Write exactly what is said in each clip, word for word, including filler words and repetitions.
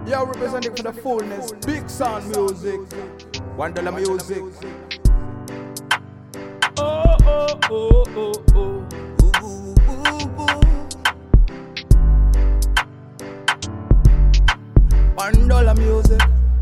Yo, representing for the fullness, big sound music, one dollar music. Oh, oh, oh, oh, oh. Ooh, ooh, ooh, ooh. One dollar music.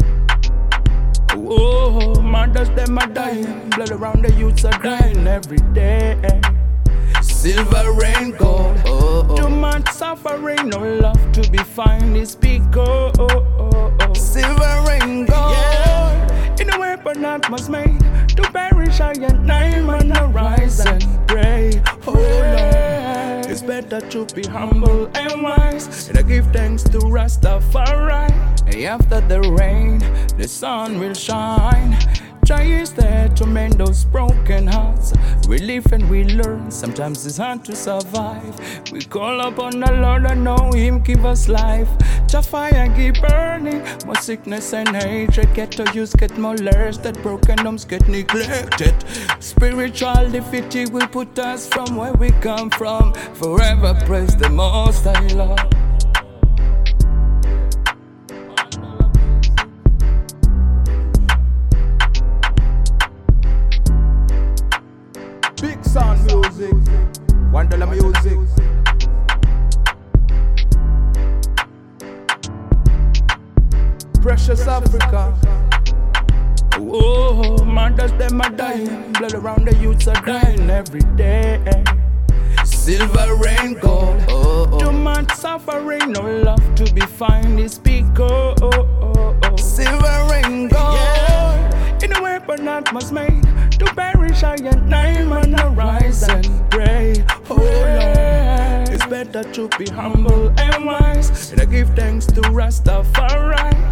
Oh, mothers them are dying, blood around the youths are dying every day. Silver rain gold, oh, oh. Too much suffering, no love to be found is big, oh, oh, oh, oh. Silver rain gold, yeah. In a weapon that was made to perish, I and nine man arise and pray. Oh Lord, it's better to be humble and wise, and I give thanks to Rastafari. And after the rain, the sun will shine. Try is there to mend those broken hearts. We live and we learn, sometimes it's hard to survive. We call upon the Lord and know Him give us life. The fire keep burning, more sickness and hatred. Get to use, get molested, broken homes get neglected. Spiritual defeat will put us from where we come from. Forever praise the Most High Lord. Big sound music, one dollar music. Precious Africa. Oh, mothers them are dying, blood around the youths are dying every day. Silver rain gold, oh, oh. Too much suffering, no love to be found is big, oh, oh, oh, oh. Silver rain gold, yeah. In a weapon that was made to perish, I and nine man arise and pray. Oh Lord, it's better to be humble and wise, and I give thanks to Rastafari.